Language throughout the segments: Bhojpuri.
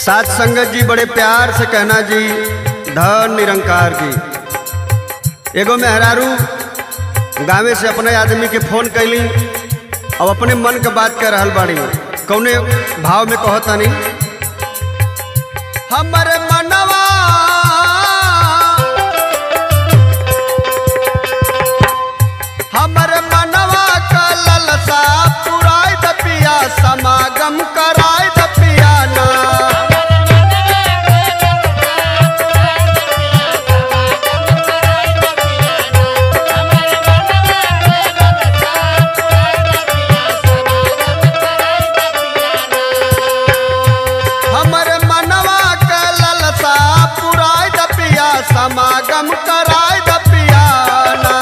साथ संगत जी बड़े प्यार से कहना जी धन निरंकार जी। एगो मेहरारू गाँव से अपने आदमी के फोन कैली अब अपने मन के बात कह रहा बाड़ी कौने भाव में कहतानी। हमरे मनवा हमरे मनवा का ललसा पुराय द पिया समागम कराय द पिया ना। हमरे मनवा का ललसा पुराय द पिया समागम कराय द पिया ना।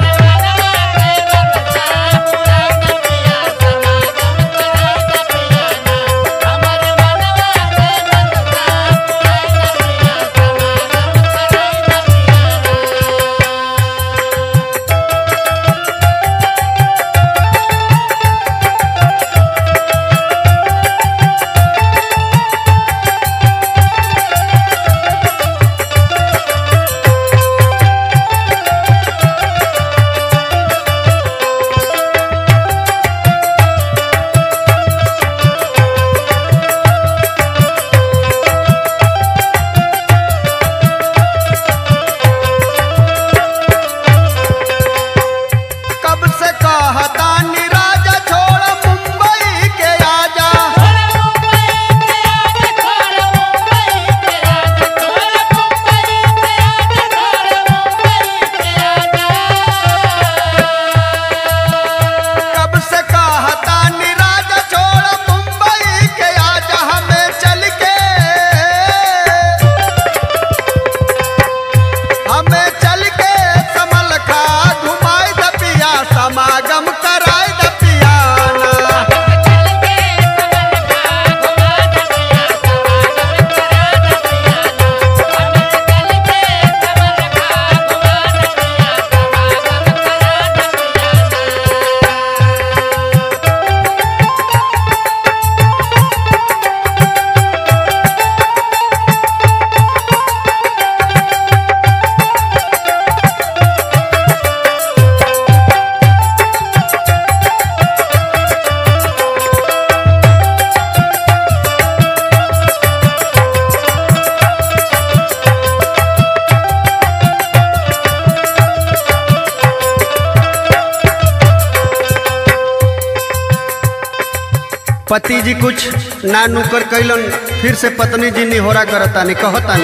पति जी कुछ ना नुकर कैलन फिर से पत्नी जी निहोरा करतानी कहतानी।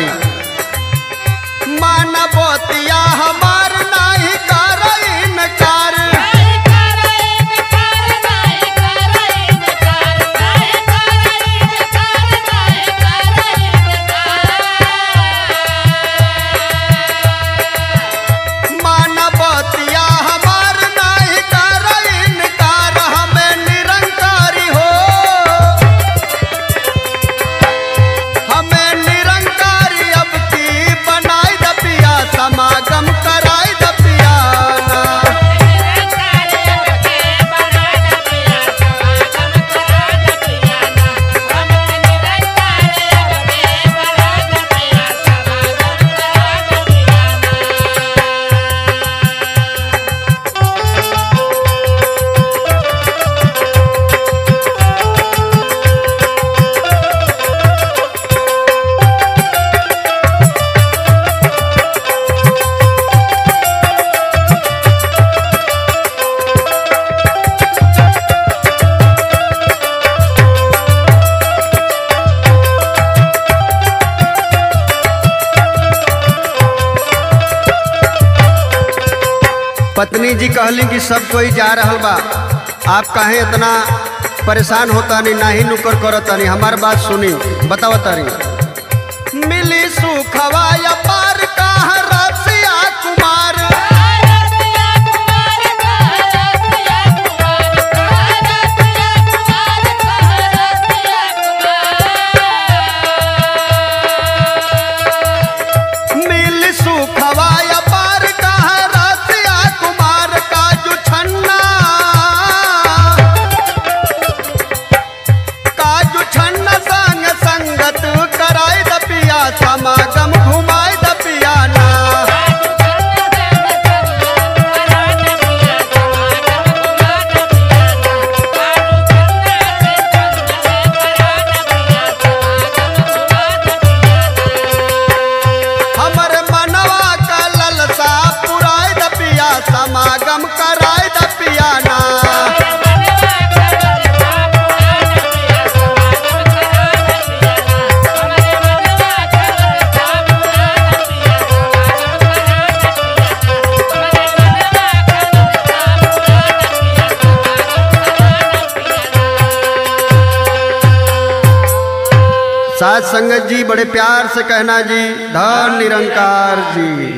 माना बोतिया हमार नाही करई नकार। माना बोतिया हमार नाही करई नकार हमें निरंकारी हो। हमें निरंकारी अब की बनाई द पिया समागम कराई द पिया ना। पत्नी जी कहली कि सब कोई जा रहल बा आप काहे इतना परेशान होता नहीं ना ही नुकर करता नहीं हमार बात सुनी बताओ तारी। मिली सुखवा या पार का रसिया कुमार। मिली सुखवा या पार का रसिया कुमार काजू छन्ना। काजू छन्ना संग संगत साथ संगत जी बड़े प्यार से कहना जी, धन निरंकार जी।